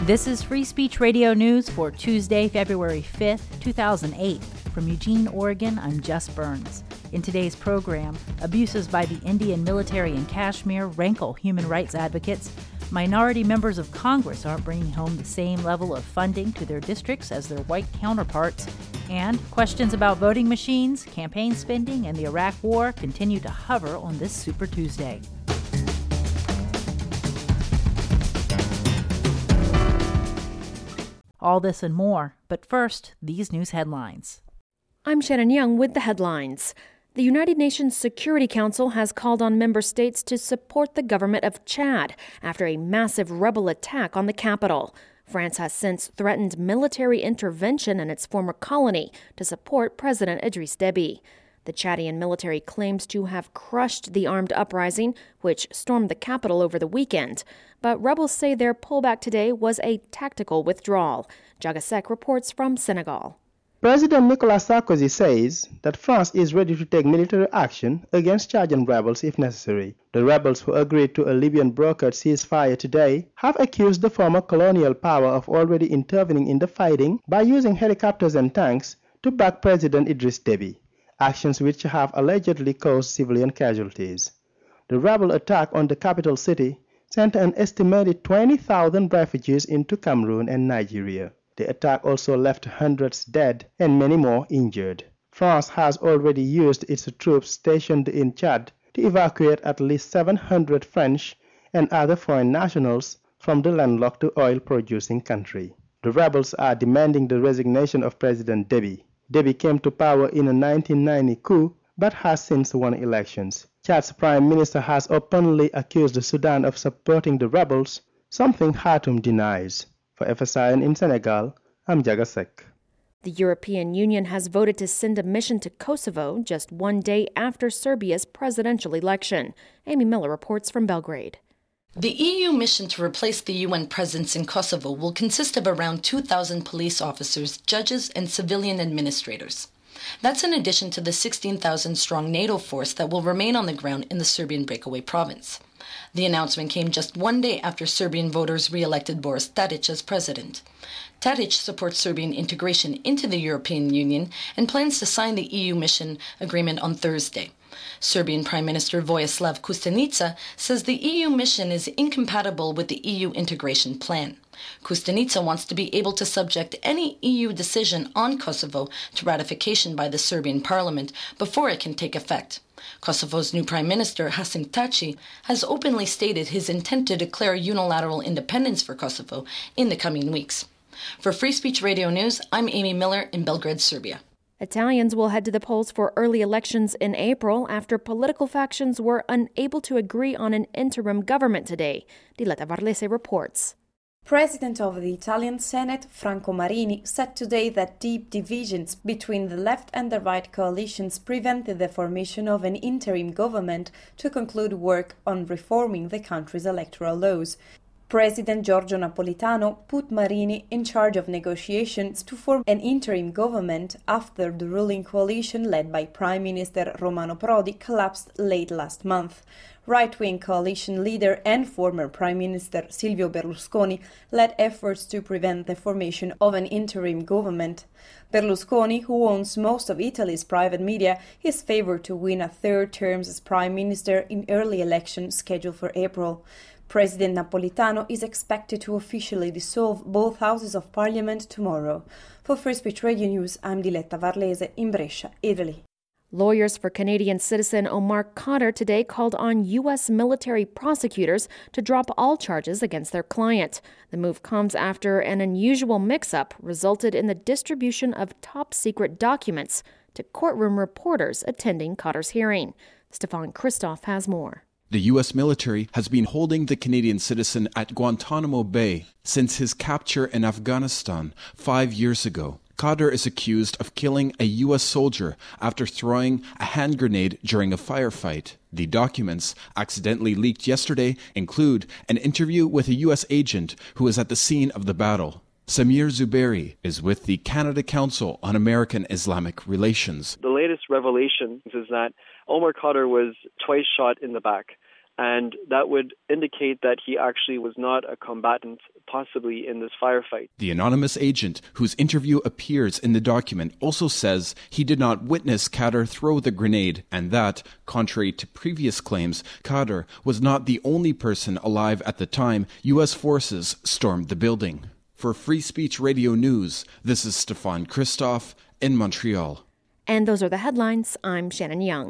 This is Free Speech Radio News for Tuesday, February 5th, 2008. From Eugene, Oregon, I'm Jess Burns. In today's program, abuses by the Indian military in Kashmir rankle human rights advocates. Minority members of Congress aren't bringing home the same level of funding to their districts as their white counterparts. And questions about voting machines, campaign spending, and the Iraq War continue to hover on this Super Tuesday. All this and more, but first, these news headlines. I'm Shannon Young with the headlines. The United Nations Security Council has called on member states to support the government of Chad after a massive rebel attack on the capital. France has since threatened military intervention in its former colony to support President Idriss Déby. The Chadian military claims to have crushed the armed uprising, which stormed the capital over the weekend. But rebels say their pullback today was a tactical withdrawal. Jagasek reports from Senegal. President Nicolas Sarkozy says that France is ready to take military action against Chadian rebels if necessary. The rebels who agreed to a Libyan brokered ceasefire today have accused the former colonial power of already intervening in the fighting by using helicopters and tanks to back President Idriss Déby, actions which have allegedly caused civilian casualties. The rebel attack on the capital city sent an estimated 20,000 refugees into Cameroon and Nigeria. The attack also left hundreds dead and many more injured. France has already used its troops stationed in Chad to evacuate at least 700 French and other foreign nationals from the landlocked oil-producing country. The rebels are demanding the resignation of President Déby. Déby came to power in a 1990 coup but has since won elections. Chad's prime minister has openly accused Sudan of supporting the rebels, something Khartoum denies. For FSIN in Senegal, I'm Jagasek. The European Union has voted to send a mission to Kosovo just one day after Serbia's presidential election. Amy Miller reports from Belgrade. The EU mission to replace the UN presence in Kosovo will consist of around 2,000 police officers, judges, and civilian administrators. That's in addition to the 16,000-strong NATO force that will remain on the ground in the Serbian breakaway province. The announcement came just one day after Serbian voters re-elected Boris Tadic as president. Tadic supports Serbian integration into the European Union and plans to sign the EU mission agreement on Thursday. Serbian Prime Minister Vojislav Koštunica says the EU mission is incompatible with the EU integration plan. Koštunica wants to be able to subject any EU decision on Kosovo to ratification by the Serbian parliament before it can take effect. Kosovo's new Prime Minister, Hasim Taci, has openly stated his intent to declare unilateral independence for Kosovo in the coming weeks. For Free Speech Radio News, I'm Amy Miller in Belgrade, Serbia. Italians will head to the polls for early elections in April after political factions were unable to agree on an interim government today. Diletta Varlese reports. President of the Italian Senate, Franco Marini, said today that deep divisions between the left and the right coalitions prevented the formation of an interim government to conclude work on reforming the country's electoral laws. President Giorgio Napolitano put Marini in charge of negotiations to form an interim government after the ruling coalition led by Prime Minister Romano Prodi collapsed late last month. Right-wing coalition leader and former Prime Minister Silvio Berlusconi led efforts to prevent the formation of an interim government. Berlusconi, who owns most of Italy's private media, is favored to win a third term as Prime Minister in early elections scheduled for April. President Napolitano is expected to officially dissolve both houses of parliament tomorrow. For Free Speech Radio News, I'm Diletta Varlese in Brescia, Italy. Lawyers for Canadian citizen Omar Khadr today called on U.S. military prosecutors to drop all charges against their client. The move comes after an unusual mix-up resulted in the distribution of top-secret documents to courtroom reporters attending Khadr's hearing. Stefan Christoff has more. The U.S. military has been holding the Canadian citizen at Guantanamo Bay since his capture in Afghanistan 5 years ago. Khadr is accused of killing a U.S. soldier after throwing a hand grenade during a firefight. The documents, accidentally leaked yesterday, include an interview with a U.S. agent who was at the scene of the battle. Samir Zuberi is with the Canada Council on American Islamic Relations. The latest revelation is that Omar Khadr was twice shot in the back. and that would indicate that he actually was not a combatant, possibly in this firefight. The anonymous agent, whose interview appears in the document, also says he did not witness Khadr throw the grenade, and that, contrary to previous claims, Khadr was not the only person alive at the time U.S. forces stormed the building. For Free Speech Radio News, this is Stefan Christoff in Montreal. And those are the headlines. I'm Shannon Young.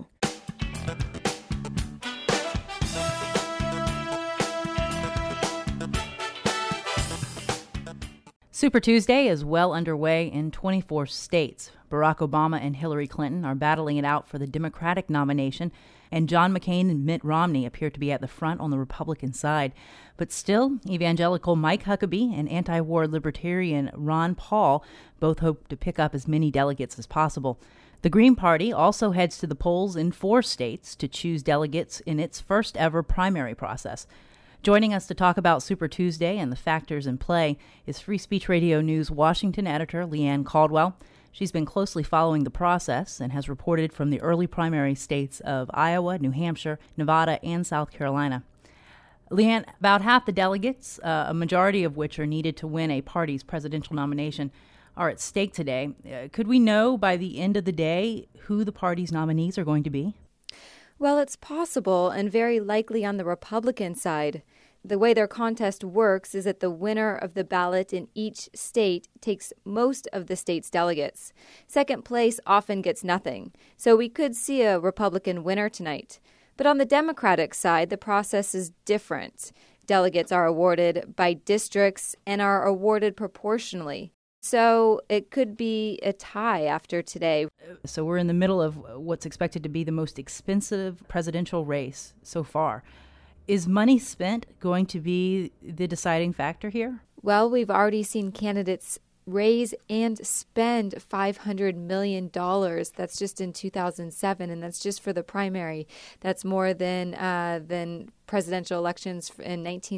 Super Tuesday is well underway in 24 states. Barack Obama and Hillary Clinton are battling it out for the Democratic nomination, and John McCain and Mitt Romney appear to be at the front on the Republican side. But still, evangelical Mike Huckabee and anti-war libertarian Ron Paul both hope to pick up as many delegates as possible. The Green Party also heads to the polls in 4 states to choose delegates in its first ever primary process. Joining us to talk about Super Tuesday and the factors in play is Free Speech Radio News Washington editor Leanne Caldwell. She's been closely following the process and has reported from the early primary states of Iowa, New Hampshire, Nevada, and South Carolina. Leanne, about half the delegates, a majority of which are needed to win a party's presidential nomination, are at stake today. Could we know by the end of the day who the party's nominees are going to be? Well, it's possible and very likely on the Republican side. The way their contest works is that the winner of the ballot in each state takes most of the state's delegates. Second place often gets nothing. So we could see a Republican winner tonight. But on the Democratic side, the process is different. Delegates are awarded by districts and are awarded proportionally. So it could be a tie after today. So we're in the middle of what's expected to be the most expensive presidential race so far. Is money spent going to be the deciding factor here? Well, we've already seen candidates raise and spend $500 million. That's just in 2007, and that's just for the primary. That's more than presidential elections from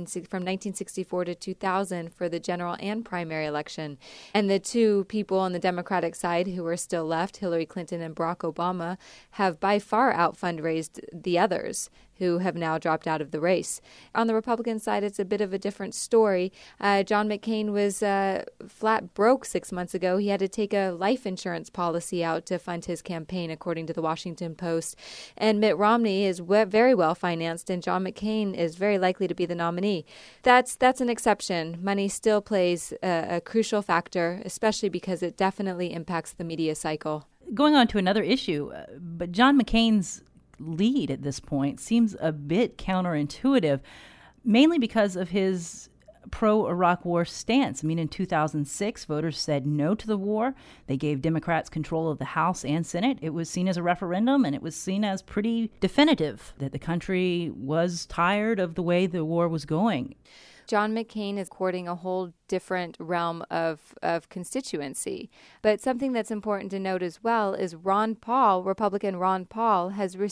1964 to 2000 for the general and primary election. And the two people on the Democratic side who are still left, Hillary Clinton and Barack Obama, have by far out-fundraised the others who have now dropped out of the race. On the Republican side, it's a bit of a different story. John McCain was flat broke 6 months ago. He had to take a life insurance policy out to fund his campaign, according to the Washington Post. And Mitt Romney is very well financed, and John McCain is very likely to be the nominee. That's an exception. Money still plays a crucial factor, especially because it definitely impacts the media cycle. Going on to another issue, but John McCain's lead at this point seems a bit counterintuitive, mainly because of his pro-Iraq war stance. I mean, in 2006, voters said no to the war. They gave Democrats control of the House and Senate. It was seen as a referendum, and it was seen as pretty definitive that the country was tired of the way the war was going. John McCain is courting a whole different realm of constituency. But something that's important to note as well is Ron Paul, Republican Ron Paul,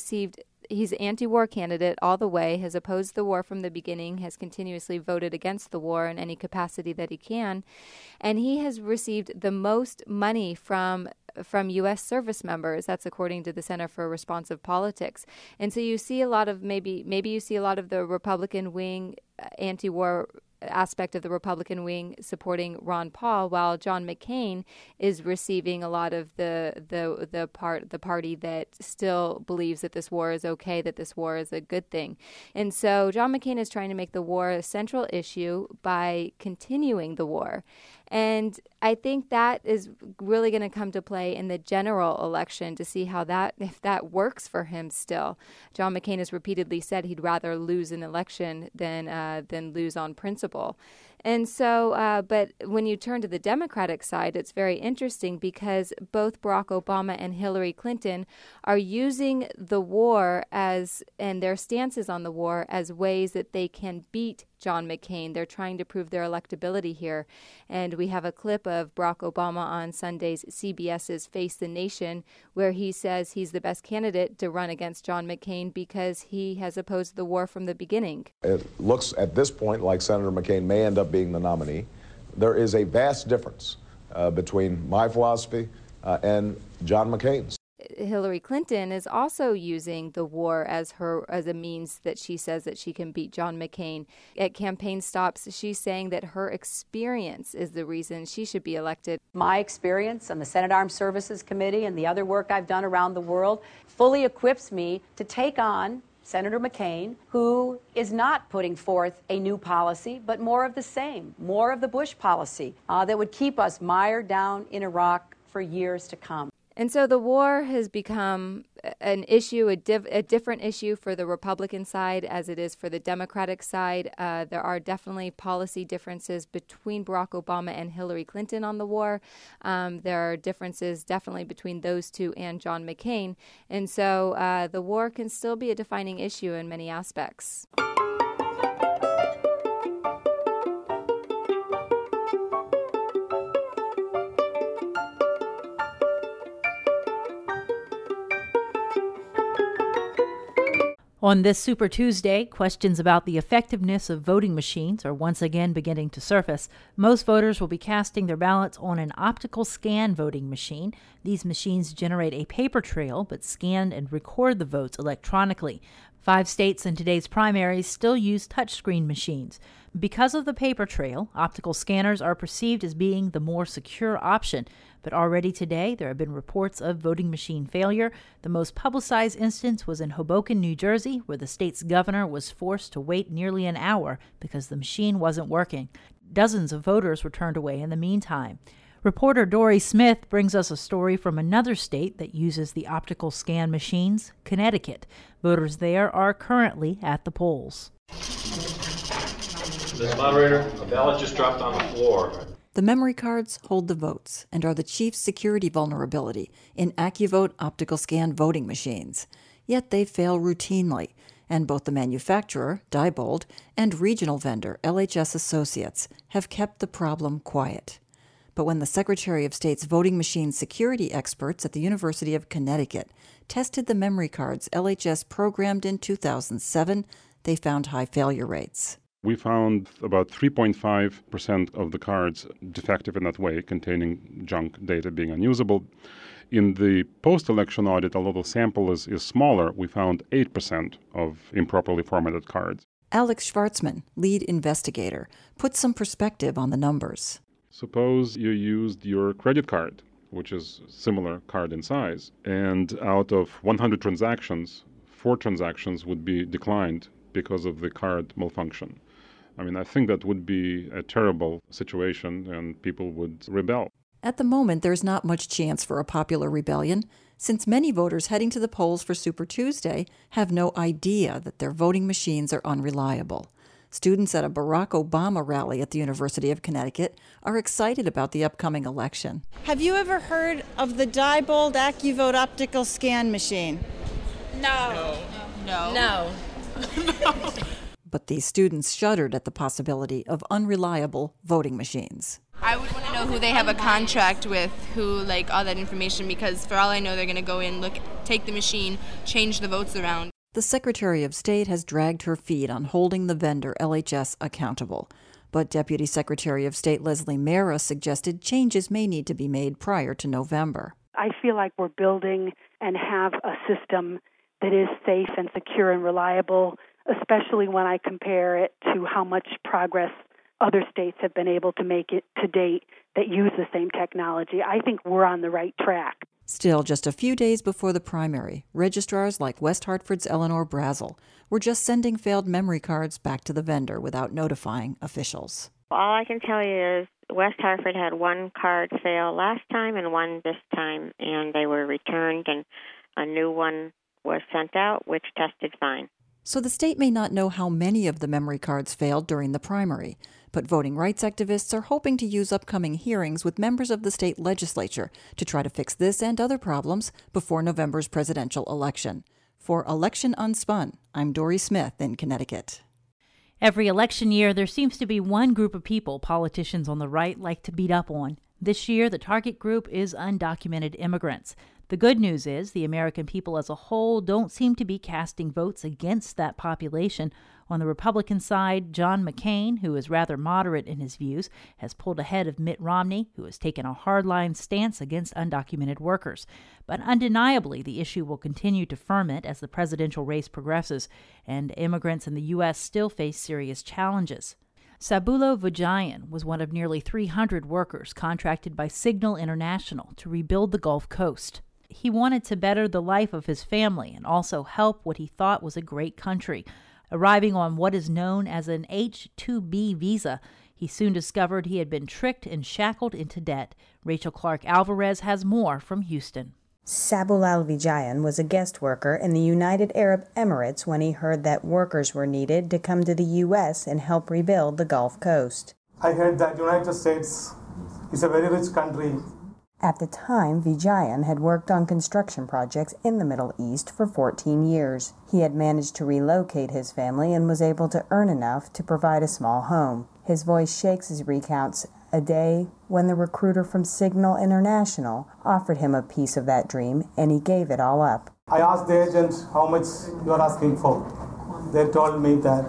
he's an anti-war candidate all the way, has opposed the war from the beginning, has continuously voted against the war in any capacity that he can. And he has received the most money from U.S. service members. That's according to the Center for Responsive Politics. And so you see a lot of, maybe you see a lot of the Republican wing anti-war aspect of the Republican wing supporting Ron Paul, while John McCain is receiving a lot of the party that still believes that this war is okay, that this war is a good thing. And so John McCain is trying to make the war a central issue by continuing the war. And I think that is really going to come to play in the general election to see if that works for him still. John McCain has repeatedly said he'd rather lose an election than lose on principle. And so, but when you turn to the Democratic side, it's very interesting because both Barack Obama and Hillary Clinton are using the war and their stances on the war as ways that they can beat John McCain. They're trying to prove their electability here. And we have a clip of Barack Obama on Sunday's CBS's Face the Nation, where he says he's the best candidate to run against John McCain because he has opposed the war from the beginning. It looks at this point like Senator McCain may end up being the nominee. There is a vast difference between my philosophy and John McCain's. Hillary Clinton is also using the war as a means that she says that she can beat John McCain. At campaign stops, she's saying that her experience is the reason she should be elected. My experience on the Senate Armed Services Committee and the other work I've done around the world fully equips me to take on Senator McCain, who is not putting forth a new policy, but more of the same, more of the Bush policy that would keep us mired down in Iraq for years to come. And so the war has become an issue, a different issue for the Republican side as it is for the Democratic side. There are definitely policy differences between Barack Obama and Hillary Clinton on the war. There are differences definitely between those two and John McCain. And so the war can still be a defining issue in many aspects. On this Super Tuesday, questions about the effectiveness of voting machines are once again beginning to surface. Most voters will be casting their ballots on an optical scan voting machine. These machines generate a paper trail but scan and record the votes electronically. 5 states in today's primaries still use touchscreen machines. Because of the paper trail, optical scanners are perceived as being the more secure option. But already today, there have been reports of voting machine failure. The most publicized instance was in Hoboken, New Jersey, where the state's governor was forced to wait nearly an hour because the machine wasn't working. Dozens of voters were turned away in the meantime. Reporter Dory Smith brings us a story from another state that uses the optical scan machines, Connecticut. Voters there are currently at the polls. Ms. Moderator, a ballot just dropped on the floor. The memory cards hold the votes and are the chief security vulnerability in AccuVote optical scan voting machines. Yet they fail routinely, and both the manufacturer, Diebold, and regional vendor, LHS Associates, have kept the problem quiet. But when the Secretary of State's voting machine security experts at the University of Connecticut tested the memory cards LHS programmed in 2007, they found high failure rates. We found about 3.5% of the cards defective in that way, containing junk data being unusable. In the post-election audit, although the sample is smaller, we found 8% of improperly formatted cards. Alex Schwartzman, lead investigator, put some perspective on the numbers. Suppose you used your credit card, which is similar card in size, and out of 100 transactions, 4 transactions would be declined because of the card malfunction. I mean, I think that would be a terrible situation and people would rebel. At the moment, there's not much chance for a popular rebellion, since many voters heading to the polls for Super Tuesday have no idea that their voting machines are unreliable. Students at a Barack Obama rally at the University of Connecticut are excited about the upcoming election. Have you ever heard of the Diebold AccuVote optical scan machine? No. But these students shuddered at the possibility of unreliable voting machines. I would want to know who they have a contract with, all that information, because for all I know, they're going to go in, take the machine, change the votes around. The Secretary of State has dragged her feet on holding the vendor LHS accountable. But Deputy Secretary of State Leslie Mera suggested changes may need to be made prior to November. I feel like we're building and have a system that is safe and secure and reliable, especially when I compare it to how much progress other states have been able to make it to date that use the same technology. I think we're on the right track. Still, just a few days before the primary, registrars like West Hartford's Eleanor Brazel were just sending failed memory cards back to the vendor without notifying officials. All I can tell you is West Hartford had 1 card fail last time and 1 this time, and they were returned and a new one was sent out, which tested fine. So the state may not know how many of the memory cards failed during the primary, but voting rights activists are hoping to use upcoming hearings with members of the state legislature to try to fix this and other problems before November's presidential election. For Election Unspun, I'm Dory Smith in Connecticut. Every election year, there seems to be one group of people politicians on the right like to beat up on. This year, the target group is undocumented immigrants. The good news is the American people as a whole don't seem to be casting votes against that population. On the Republican side, John McCain, who is rather moderate in his views, has pulled ahead of Mitt Romney, who has taken a hardline stance against undocumented workers. But undeniably, the issue will continue to ferment as the presidential race progresses, and immigrants in the U.S. still face serious challenges. Sabulo Vijayan was one of nearly 300 workers contracted by Signal International to rebuild the Gulf Coast. He wanted to better the life of his family and also help what he thought was a great country. Arriving on what is known as an H-2B visa, he soon discovered he had been tricked and shackled into debt. Rachel Clark-Alvarez has more from Houston. Sabulal Vijayan was a guest worker in the United Arab Emirates when he heard that workers were needed to come to the U.S. and help rebuild the Gulf Coast. I heard that United States is a very rich country. At the time, Vijayan had worked on construction projects in the Middle East for 14 years. He had managed to relocate his family and was able to earn enough to provide a small home. His voice shakes as he recounts a day when the recruiter from Signal International offered him a piece of that dream, and he gave it all up. I asked the agent how much you are asking for. They told me that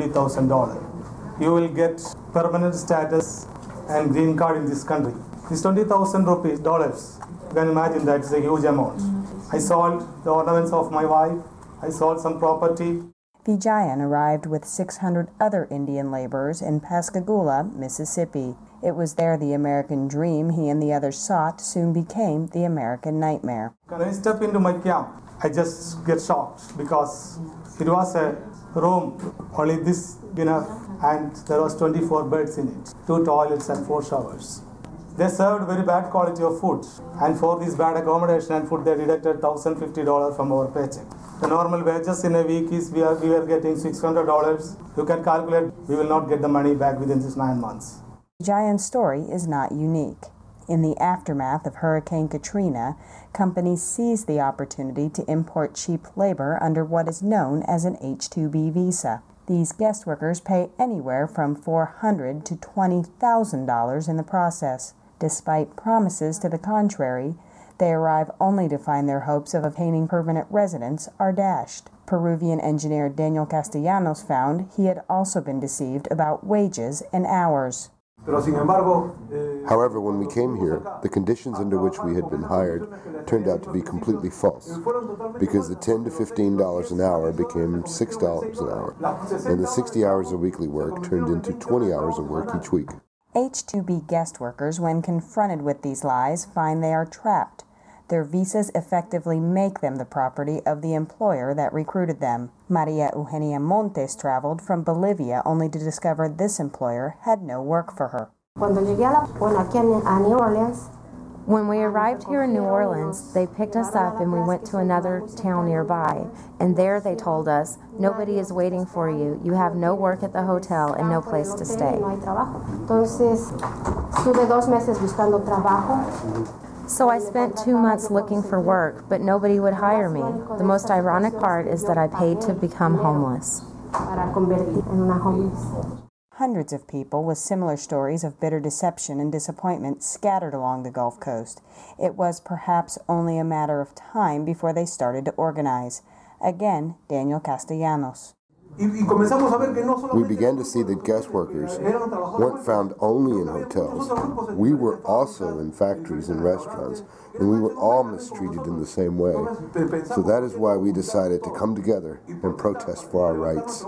$20,000. You will get permanent status and green card in this country. This $20,000, you can imagine that it's a huge amount. I sold the ornaments of my wife. I sold some property. Vijayan arrived with 600 other Indian laborers in Pascagoula, Mississippi. It was there the American dream he and the others sought soon became the American nightmare. When I step into my camp, I just get shocked because it was a room only this enough, and there was 24 beds in it, 2 toilets and 4 showers. They served very bad quality of food, and for this bad accommodation and food, they deducted $1,050 from our paycheck. The normal wages in a week is we were getting $600. You can calculate, we will not get the money back within these 9 months. Vijayan's story is not unique. In the aftermath of Hurricane Katrina, companies seized the opportunity to import cheap labor under what is known as an H-2B visa. These guest workers pay anywhere from $400 to $20,000 in the process. Despite promises to the contrary, they arrive only to find their hopes of obtaining permanent residence are dashed. Peruvian engineer Daniel Castellanos found he had also been deceived about wages and hours. However, when we came here, the conditions under which we had been hired turned out to be completely false, because the $10 to $15 an hour became $6 an hour, and the 60 hours of weekly work turned into 20 hours of work each week. H-2B guest workers, when confronted with these lies, find they are trapped. Their visas effectively make them the property of the employer that recruited them. Maria Eugenia Montes traveled from Bolivia only to discover this employer had no work for her. When we arrived here in New Orleans, they picked us up and we went to another town nearby. And there they told us, nobody is waiting for you. You have no work at the hotel and no place to stay. So I spent 2 months looking for work, but nobody would hire me. The most ironic part is that I paid to become homeless. Hundreds of people with similar stories of bitter deception and disappointment scattered along the Gulf Coast. It was perhaps only a matter of time before they started to organize. Again, Daniel Castellanos. We began to see that guest workers weren't found only in hotels. We were also in factories and restaurants, and we were all mistreated in the same way. So that is why we decided to come together and protest for our rights.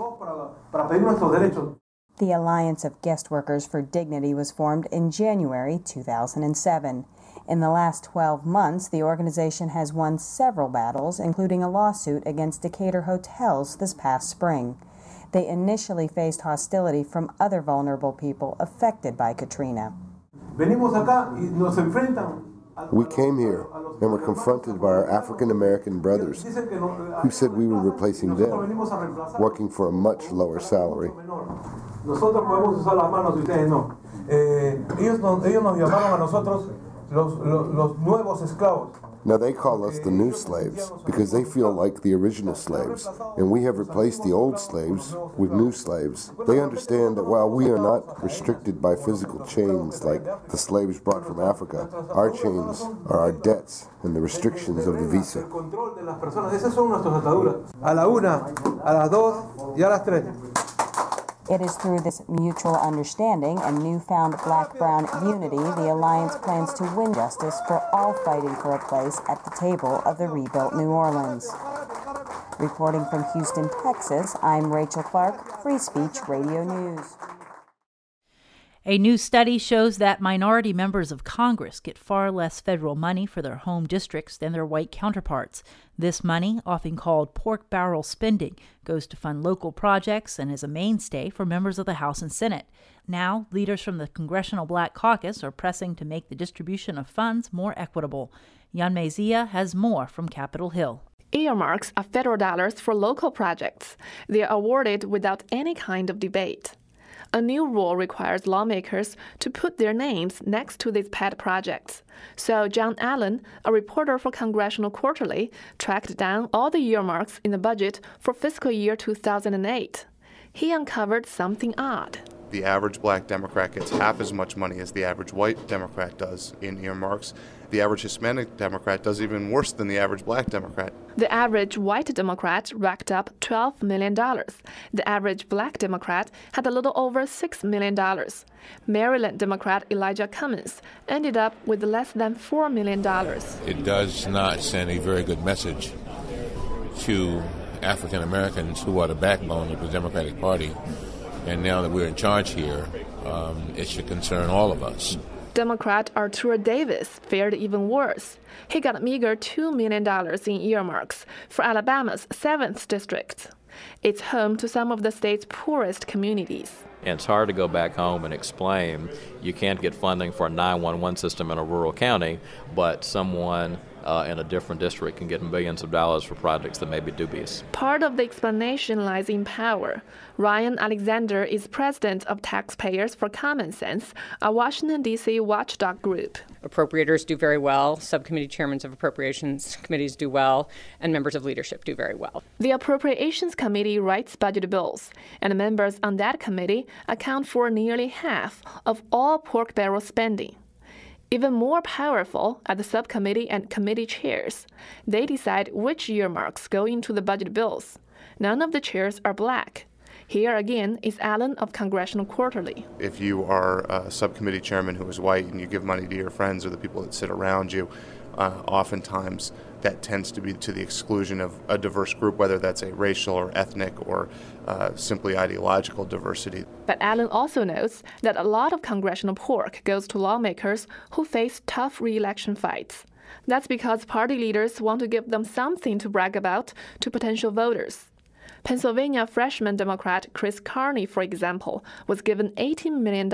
The Alliance of Guest Workers for Dignity was formed in January 2007. In the last 12 months, the organization has won several battles, including a lawsuit against Decatur hotels this past spring. They initially faced hostility from other vulnerable people affected by Katrina. We came here and were confronted by our African-American brothers who said we were replacing them, working for a much lower salary. Nosotros podemos usar las manos y ustedes no. Ellos nos llamaron a nosotros los nuevos esclavos. Now they call us the new slaves because they feel like the original slaves, and we have replaced the old slaves with new slaves. They understand that while we are not restricted by physical chains like the slaves brought from Africa, our chains are our debts and the restrictions of the visa. A la una, a las dos, y a las tres. It is through this mutual understanding and newfound black-brown unity the Alliance plans to win justice for all fighting for a place at the table of the rebuilt New Orleans. Reporting from Houston, Texas, I'm Rachel Clark, Free Speech Radio News. A new study shows that minority members of Congress get far less federal money for their home districts than their white counterparts. This money, often called pork barrel spending, goes to fund local projects and is a mainstay for members of the House and Senate. Now, leaders from the Congressional Black Caucus are pressing to make the distribution of funds more equitable. Yanmei Zia has more from Capitol Hill. Earmarks are federal dollars for local projects. They are awarded without any kind of debate. A new rule requires lawmakers to put their names next to these pet projects. So John Allen, a reporter for Congressional Quarterly, tracked down all the earmarks in the budget for fiscal year 2008. He uncovered something odd. The average black Democrat gets half as much money as the average white Democrat does in earmarks. The average Hispanic Democrat does even worse than the average black Democrat. The average white Democrat racked up $12 million. The average black Democrat had a little over $6 million. Maryland Democrat Elijah Cummings ended up with less than $4 million. It does not send a very good message to African Americans who are the backbone of the Democratic Party. And now that we're in charge here, it should concern all of us. Democrat Arthur Davis fared even worse. He got a meager $2 million in earmarks for Alabama's 7th district. It's home to some of the state's poorest communities. And it's hard to go back home and explain you can't get funding for a 911 system in a rural county, but someone in a different district can get millions of dollars for projects that may be dubious. Part of the explanation lies in power. Ryan Alexander is president of Taxpayers for Common Sense, a Washington, D.C. watchdog group. Appropriators do very well, subcommittee chairmen of appropriations committees do well, and members of leadership do very well. The Appropriations Committee writes budget bills, and members on that committee account for nearly half of all pork barrel spending. Even more powerful are the subcommittee and committee chairs. They decide which earmarks go into the budget bills. None of the chairs are black. Here again is Allen of Congressional Quarterly. If you are a subcommittee chairman who is white and you give money to your friends or the people that sit around you, oftentimes that tends to be to the exclusion of a diverse group, whether that's a racial or ethnic or simply ideological diversity. But Allen also notes that a lot of congressional pork goes to lawmakers who face tough re-election fights. That's because party leaders want to give them something to brag about to potential voters. Pennsylvania freshman Democrat Chris Carney, for example, was given $18 million.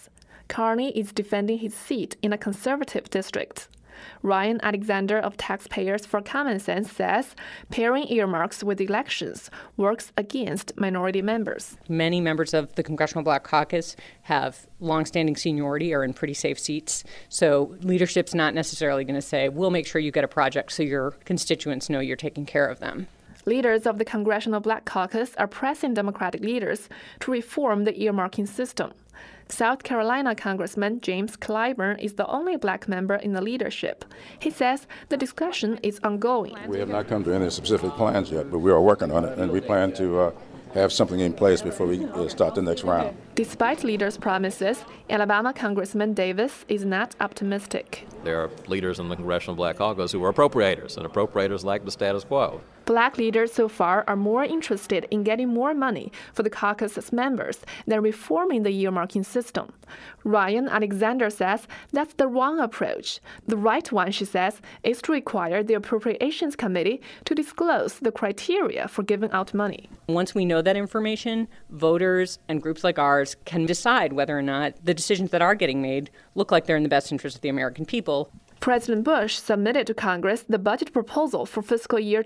Carney is defending his seat in a conservative district. Ryan Alexander of Taxpayers for Common Sense says pairing earmarks with elections works against minority members. Many members of the Congressional Black Caucus have longstanding seniority, are in pretty safe seats. So leadership's not necessarily going to say, we'll make sure you get a project so your constituents know you're taking care of them. Leaders of the Congressional Black Caucus are pressing Democratic leaders to reform the earmarking system. South Carolina Congressman James Clyburn is the only black member in the leadership. He says the discussion is ongoing. We have not come to any specific plans yet, but we are working on it, and we plan to have something in place before we start the next round. Despite leaders' promises, Alabama Congressman Davis is not optimistic. There are leaders in the Congressional Black Caucus who are appropriators, and appropriators like the status quo. Black leaders so far are more interested in getting more money for the caucus's members than reforming the earmarking system. Ryan Alexander says that's the wrong approach. The right one, she says, is to require the Appropriations Committee to disclose the criteria for giving out money. Once we know that information, voters and groups like ours can decide whether or not the decisions that are getting made look like they're in the best interest of the American people. President Bush submitted to Congress the budget proposal for fiscal year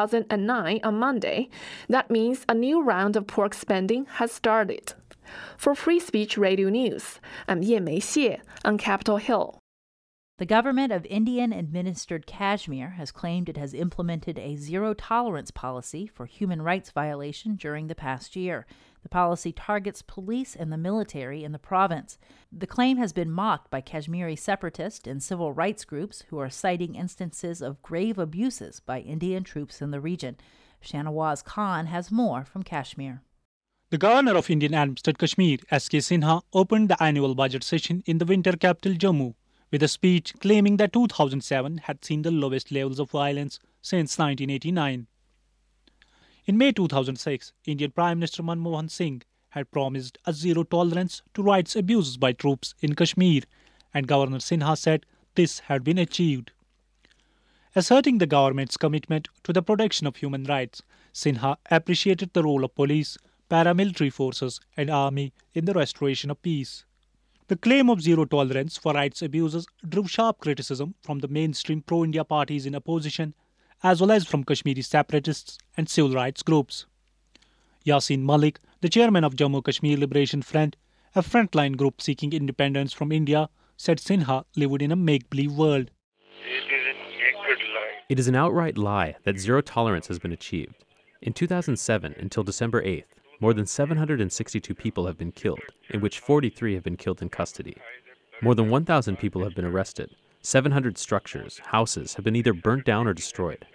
2009 on Monday. That means a new round of pork spending has started. For Free Speech Radio News, I'm Yanmei Xie on Capitol Hill. The government of Indian-administered Kashmir has claimed it has implemented a zero-tolerance policy for human rights violation during the past year. The policy targets police and the military in the province. The claim has been mocked by Kashmiri separatist and civil rights groups who are citing instances of grave abuses by Indian troops in the region. Shahnawaz Khan has more from Kashmir. The governor of Indian-administered Kashmir, S.K. Sinha, opened the annual budget session in the winter capital Jammu with a speech claiming that 2007 had seen the lowest levels of violence since 1989. In May 2006, Indian Prime Minister Manmohan Singh had promised a zero tolerance to rights abuses by troops in Kashmir, and Governor Sinha said this had been achieved. Asserting the government's commitment to the protection of human rights, Sinha appreciated the role of police, paramilitary forces, and army in the restoration of peace. The claim of zero tolerance for rights abuses drew sharp criticism from the mainstream pro-India parties in opposition, as well as from Kashmiri separatists and civil rights groups. Yasin Malik, the chairman of Jammu Kashmir Liberation Front, a frontline group seeking independence from India, said Sinha lived in a make-believe world. It is an outright lie that zero tolerance has been achieved. In 2007 until December 8th, more than 762 people have been killed, in which 43 have been killed in custody. More than 1,000 people have been arrested. 700 structures, houses, have been either burnt down or destroyed.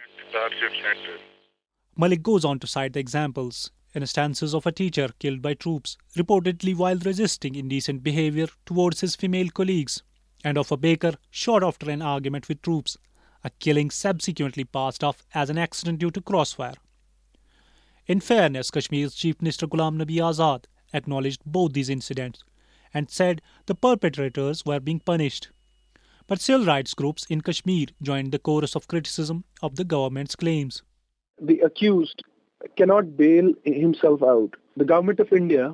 Malik goes on to cite the examples, instances of a teacher killed by troops, reportedly while resisting indecent behavior towards his female colleagues, and of a baker shot after an argument with troops, a killing subsequently passed off as an accident due to crossfire. In fairness, Kashmir's Chief Minister Ghulam Nabi Azad acknowledged both these incidents and said the perpetrators were being punished. But civil rights groups in Kashmir joined the chorus of criticism of the government's claims. The accused cannot bail himself out. The government of India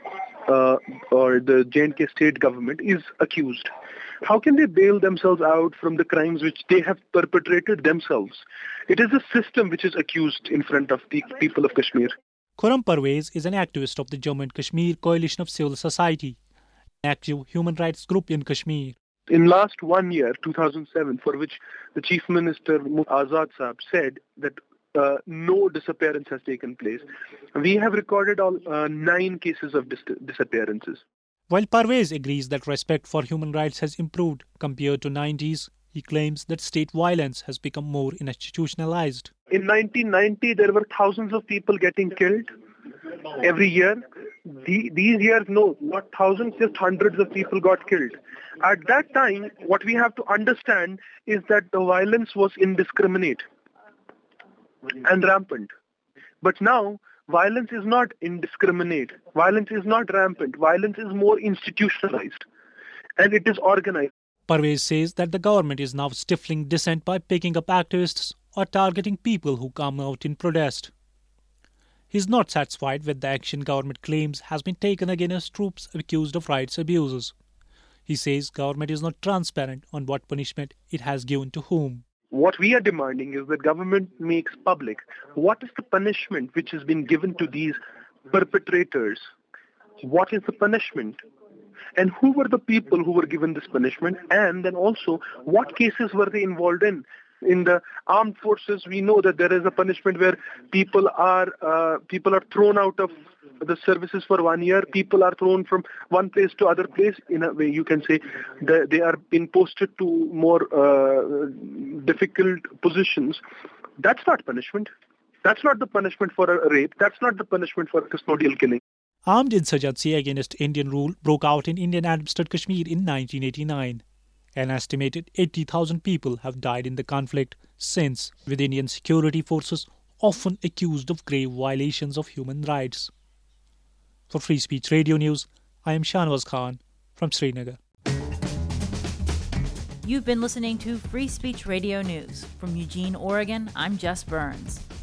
or the J&K state government is accused. How can they bail themselves out from the crimes which they have perpetrated themselves? It is a system which is accused in front of the people of Kashmir. Khurram Parvez is an activist of the Jammu and Kashmir Coalition of Civil Society, an active human rights group in Kashmir. In last 1 year, 2007, for which the Chief Minister Azad Saab said that no disappearance has taken place, we have recorded all 9 cases of disappearances. While Parvez agrees that respect for human rights has improved compared to 90s, he claims that state violence has become more institutionalized. In 1990, there were thousands of people getting killed every year. These years, no, not thousands, just hundreds of people got killed. At that time, what we have to understand is that the violence was indiscriminate and rampant. But now, violence is not indiscriminate. Violence is not rampant. Violence is more institutionalized. And it is organized. Parvez says that the government is now stifling dissent by picking up activists or targeting people who come out in protest. He is not satisfied with the action government claims has been taken against troops accused of rights abuses. He says government is not transparent on what punishment it has given to whom. What we are demanding is that government makes public what is the punishment which has been given to these perpetrators. What is the punishment? And who were the people who were given this punishment? And then also, what cases were they involved in? In the armed forces, we know that there is a punishment where people are thrown out of the services for 1 year. People are thrown from one place to other place. In a way, you can say they are being posted to more difficult positions. That's not punishment. That's not the punishment for a rape. That's not the punishment for a custodial killing. Armed insurgency against Indian rule broke out in Indian-administered Kashmir in 1989. An estimated 80,000 people have died in the conflict since, with Indian security forces often accused of grave violations of human rights. For Free Speech Radio News, I am Shahnawaz Khan from Srinagar. You've been listening to Free Speech Radio News. From Eugene, Oregon, I'm Jess Burns.